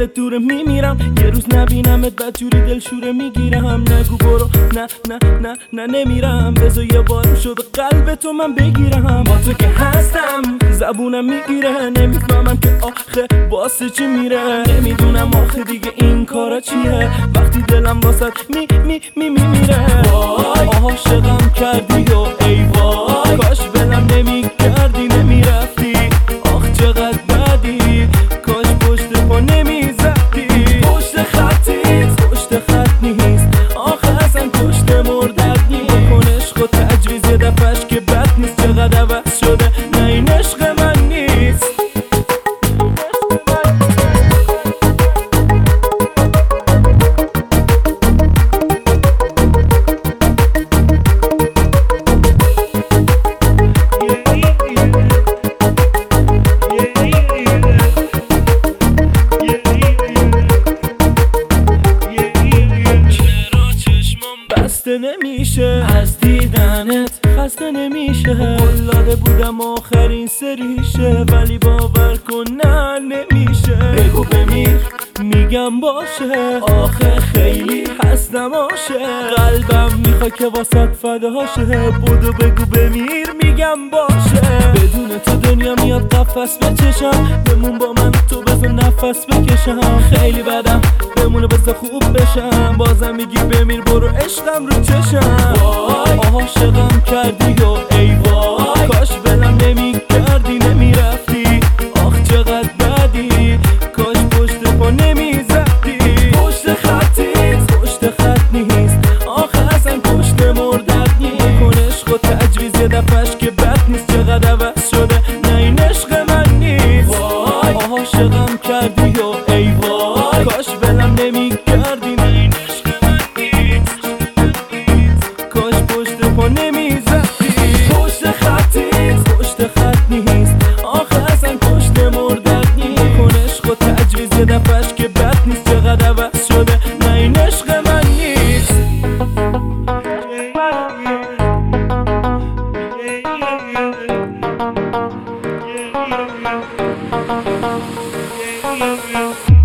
دلت دوره میمیرم، یه روز نبینمت بدجوری دلشوره میگیرم. نگو برو، نه نه نه نه نمیرم، بذار یه بارم شده قلب تو من بگیرم. با تو که هستم زبونم میگیره، نمیفهمم که آخه واسه چی میره. نمیدونم آخه دیگه این کارا چیه وقتی دلم واسه میمیره. وای عاشقم کردی و ای وای، کاش بلم نمیکردی نمیرفتی. آخ چقدر بدی، کاش پشت پا نمیزدی. پشت خطیت پشت خط نیست، آخه اصلا پشت مردد نیست. کن عشق و تجویز یه دفعش که بد نیست. چقدر عوض شده، نه این عشق من نیست. خسته نمیشه از دیدنت، خسته نمیشه. قلاده بودم آخرین سریشه، ولی باور کن نه نمیشه. بگو بمیر میگم باشه، آخه خیلی هستم عاشق. قلبم میخواد که واسط فداشه. بدو بگو بمیر میگم باشه. بدون تو دنیا میاد قفس بچشم، بمون با من تو بذار نفس بکشم. خیلی بدم بمونه بذار خوب بشم، بازم میگی بمیر برو عشقم رو چشم. وای عاشقم کردی و ای وای، کاش بلم نمیکردی نمیرفتی. آخ چقدر بدی، کاش پشت پا نمیزدی. پشت خطیت پشت خط نیست، آخه اصلا پشت مردد نیست. کن عشق و تجویز یه دفعش که بد نیست. چقدر عوض شده، نه این عشق من نیست. وای عاشقم کردی و ای وای، کاش بلم نمیکردی نه این عشق من نیست. کاش پشت پا نمیزدی. پشت خطیت پشت خط نیست، آخه اصلا پشت مردد نیست. کن عشق و تجویز یه دفعش که بد نیست. چقدر عوض شده، نه این عشق من نیست. Yeah.